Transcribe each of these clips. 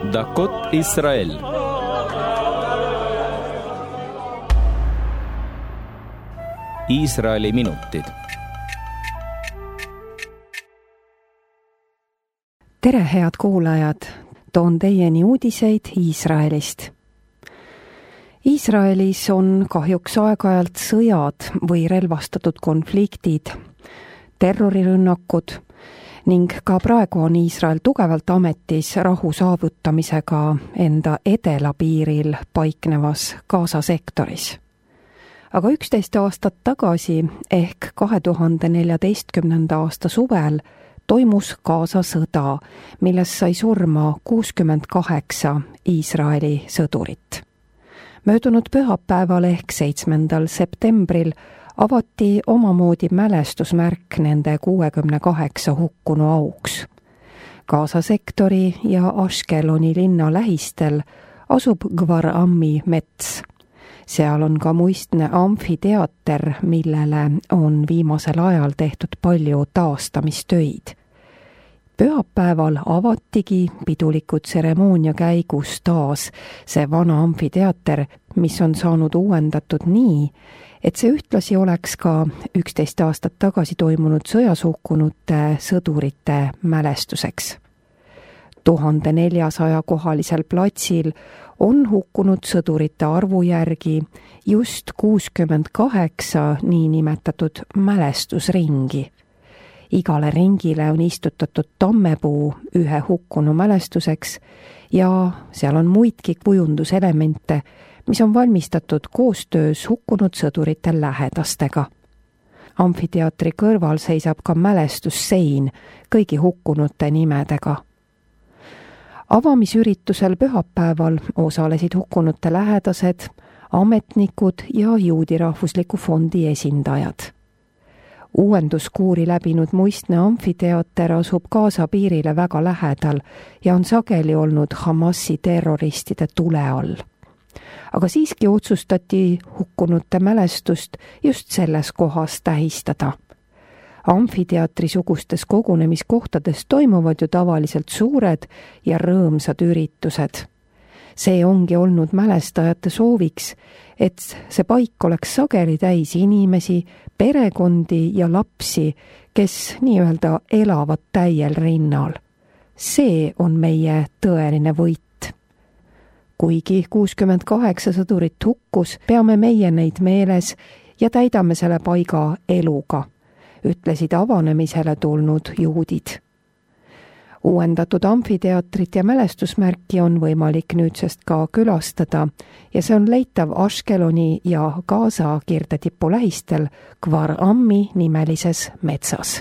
דקות ישראל. Iisraeli minutid. Tere, head kuulajad! Toon teieni uudiseid Iisraelist. Iisraelis on kahjuks aeg-ajalt sõjad või relvastatud konfliktid, terrorirünnakud ning ka praegu on Iisrael tugevalt ametis rahu saavutamisega enda edelapiiril paiknevas Gaza sektoris. Aga 11 aastat tagasi ehk 2014. aasta suvel toimus Gaza sõda, milles sai surma 68 Iisraeli sõdurit. Möödunud pühapäeval ehk 7. septembril avati omamoodi mälestusmärk nende 68 hukkunu auks. Gaza sektori ja Ashkeloni linna lähistel asub Kvar Ammi mets. Seal on ka muistne amfiteater, millele on viimasel ajal tehtud palju taastamistöid. Pühapäeval avatigi piduliku tseremoonia käigus taas see vana amfiteater, mis on saanud uuendatud nii, et see ühtlasi oleks ka 11 aastat tagasi toimunud sõjas hukkunute sõdurite mälestuseks. 1400 kohalisel platsil on hukkunud sõdurite arvu järgi just 68 niinimetatud mälestusringi. Igale ringile on istutatud tammepuu ühe hukkunu mälestuseks ja seal on muidki kujunduselemente, mis on valmistatud koostöös hukkunud sõdurite lähedastega. Amfiteatri kõrval seisab ka mälestussein kõigi hukkunute nimedega. Avamisüritusel pühapäeval osalesid hukkunute lähedased, ametnikud ja Juudi Rahvusliku Fondi esindajad. Uuenduskuuri läbinud muistne amfiteater asub Gaza piirile väga lähedal ja on sageli olnud Hamasi terroristide tule all. Aga siiski otsustati hukkunute mälestust just selles kohas tähistada. Amfiteatrisugustes kogunemiskohtades toimuvad ju tavaliselt suured ja rõõmsad üritused. See ongi olnud mälestajate sooviks, et see paik oleks sageli täis inimesi, perekondi ja lapsi, kes nii-öelda elavad täiel rinnal. See on meie tõeline võit. Kuigi 68 sõdurit hukkus, peame meie neid meeles ja täidame selle paiga eluga, ütlesid avanemisele tulnud juudid. Uuendatud amfiteatrit ja mälestusmärki on võimalik nüüdsest ka külastada ja see on leitav Ashkeloni ja Gaza kirdetipu lähistel Kvar Ammi nimelises metsas.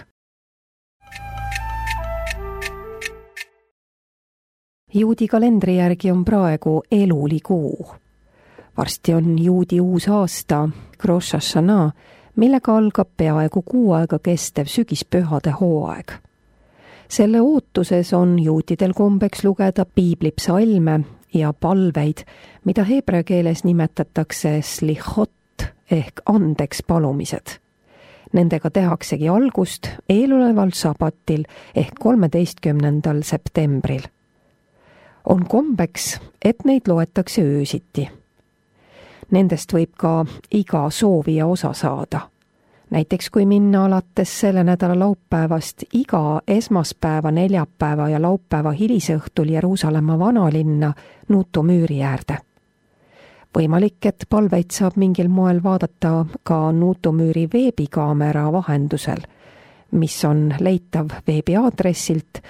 Juudi kalendri järgi on praegu elulikuu. Varsti on juudi uus aasta, Rosh Hashanah, millega algab peaaegu kuu aega kestev sügispühade hooaeg. Selle ootuses on juutidel kombeks lugeda piiblipsalme ja palveid, mida heebrea keeles nimetatakse slichot ehk andeks palumised. Nendega tehaksegi algust eeloleval sabatil ehk 13. septembril. On kombeks, et neid loetakse öösiti. Nendest võib ka iga soovija osa saada. Näiteks kui minna alates selle nädala laupäevast iga esmaspäeva, neljapäeva ja laupäeva hilisõhtul Jeruusalemma vanalinna Nuutu müüri äärde. Võimalik, et palveid saab mingil moel vaadata ka Nuutu müüri veebikaamera vahendusel, mis on leitav veebiaadressilt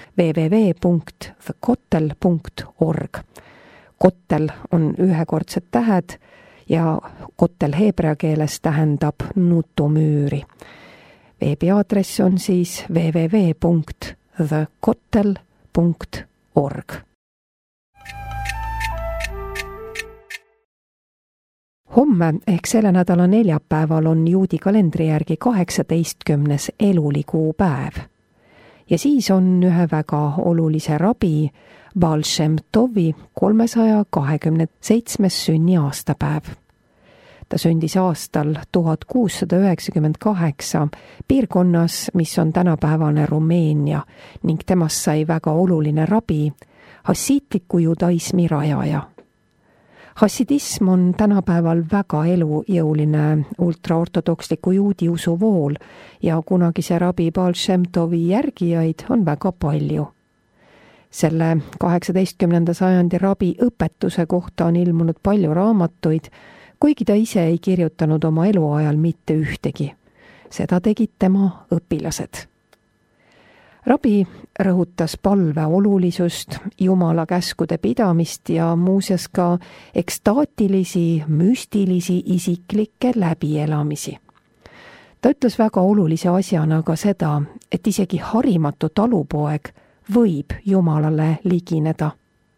www.thekotel.org. Kotel on ühekordsed tähed ja kotel heebrea keeles tähendab Nuutu müüri. Veebiaadress on siis www.thekotel.org. Homme ehk selle nädala neljapäeval on juudi kalendri järgi 18. elulikuu päev. Ja siis on ühe väga olulise rabi Baal Shem Tovi 327. sünniaastapäev. Ta sündis aastal 1698 piirkonnas, mis on tänapäevane Rumeenia ning temast sai väga oluline rabi hassiitliku judaismi rajaja. Hassidism on tänapäeval väga elujõuline ultraortodoksliku juudi usuvool ja kunagise rabi Baal Shem Tovi järgijaid on väga palju. Selle 18. sajandi rabi õpetuse kohta on ilmunud palju raamatuid, kuigi ta ise ei kirjutanud oma eluajal mitte ühtegi. Seda tegid tema õpilased. Rabi rõhutas palve olulisust, Jumala käskude pidamist ja muuseas ka ekstaatilisi, müstilisi isiklikke läbielamisi. Ta ütles väga olulise asjana ka seda, et isegi harimatu talupoeg võib Jumalale ligineda.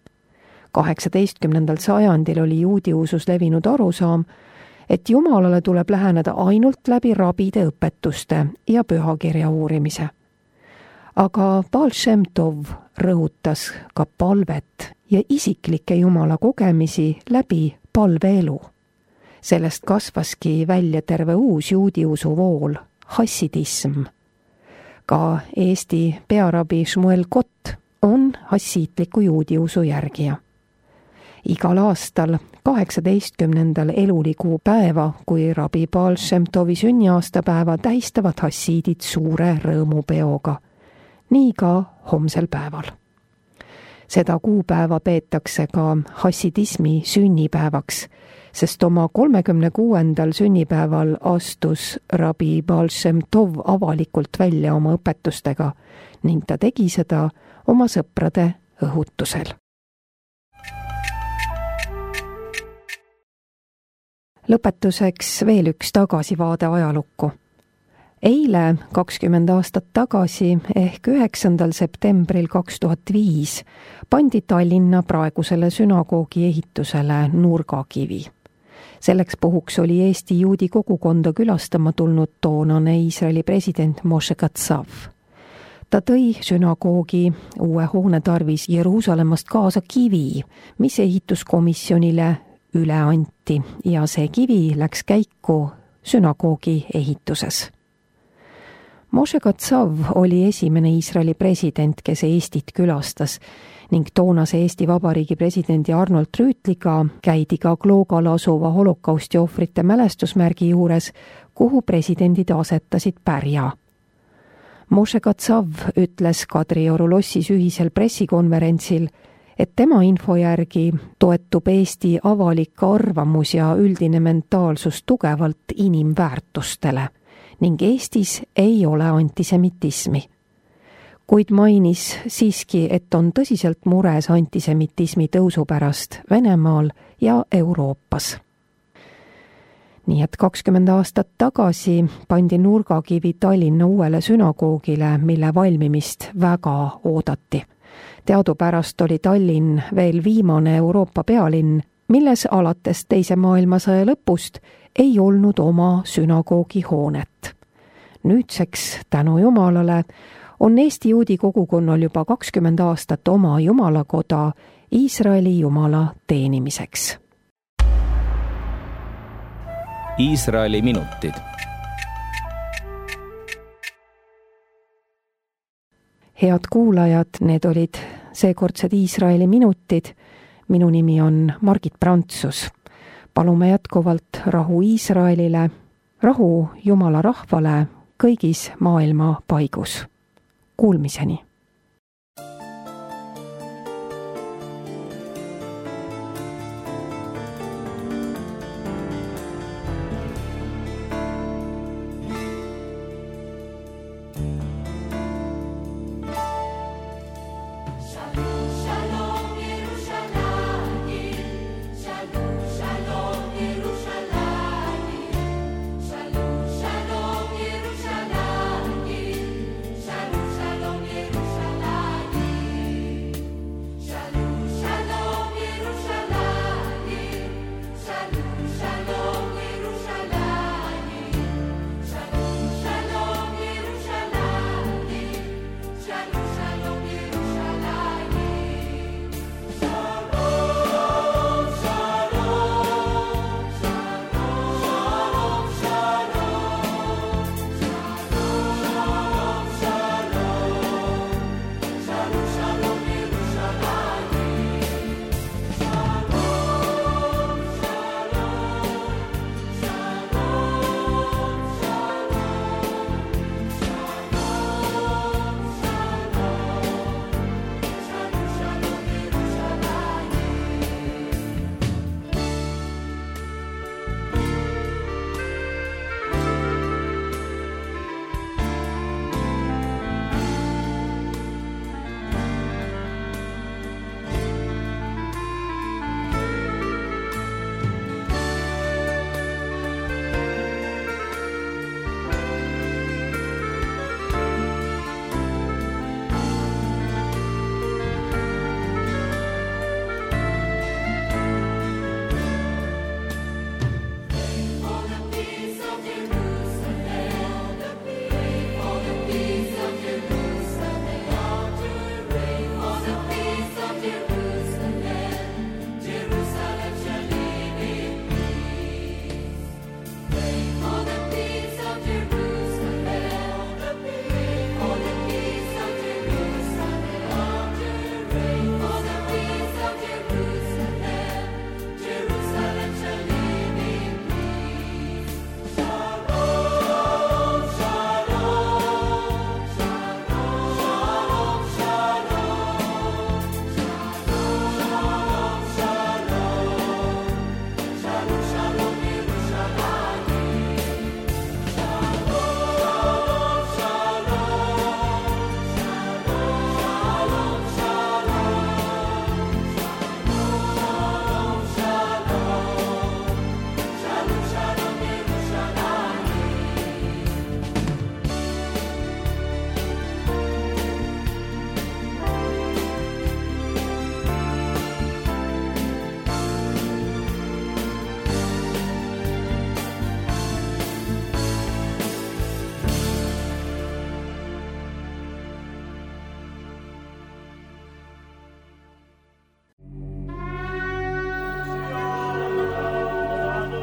18. sajandil oli juudi usus levinud arusaam, et Jumalale tuleb läheneda ainult läbi rabide õpetuste ja pühakirja uurimise. Aga Baal Shem Tov rõhutas ka palvet ja isiklikke Jumala kogemisi läbi palveelu. Sellest kasvaski välja terve uus juudi usuvool, hassidism. Ka Eesti pearabi Shmuel Kott on hassiitliku juudi usu järgija. Igal aastal 18. elulikuu päeva, kui rabi Baal Shem Tovi sünniaastapäeva tähistavad hassiidid suure rõõmupeoga. Nii ka homsel päeval. Seda kuupäeva peetakse ka hassidismi sünnipäevaks, sest oma 36. sünnipäeval astus rabi Baal Shem Tov avalikult välja oma õpetustega ning ta tegi seda oma sõprade õhutusel. Lõpetuseks veel üks tagasivaade ajalukku. Eile 20 aastat tagasi ehk 9. septembril 2005 pandi Tallinna praegusele sünagoogi ehitusele nurgakivi. Selleks puhuks oli Eesti juudi kogukonda külastama tulnud toonane Iisraeli president Moshe Katsav. Ta tõi sünagoogi uue hoone tarvis Jeruusalemmast kaasa kivi, mis ehituskomisjonile üle anti ja see kivi läks käiku sünagoogi ehituses. Moshe Katsav oli esimene Iisraeli president, kes Eestit külastas ning toonase Eesti Vabariigi presidendi Arnold Rüütliga käidi ka Kloogal asuva holokausti ohvrite mälestusmärgi juures, kuhu presidendid asetasid pärja. Moshe Katsav ütles Kadrioru lossis ühisel pressikonverentsil, et tema info järgi toetub Eesti avalik arvamus ja üldine mentaalsus tugevalt inimväärtustele ning Eestis ei ole antisemitismi. Kuid mainis siiski, et on tõsiselt mures antisemitismi tõusu pärast Venemaal ja Euroopas. Nii et 20 aastat tagasi pandi nurgakivi Tallinna uuele sünagoogile, mille valmimist väga oodati. Teadupärast oli Tallinn veel viimane Euroopa pealinn, milles alates Teise maailmasõja lõpust ei olnud oma sünagoogi hoonet. Nüüdseks, tänu Jumalale, on Eesti juudi kogukonnal juba 20 aastat oma Jumalakoda Iisraeli Jumala teenimiseks. Iisraeli minutid. Head kuulajad, need olid seekordsed Iisraeli minutid. Minu nimi on Margit Prantsus. Palume jätkuvalt rahu Iisraelile, rahu Jumala rahvale kõigis maailma paigus. Kuulmiseni! Shalom, Yerushalayim.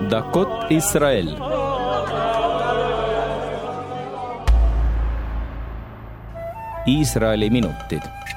Dakot Israel. Iisraeli minutid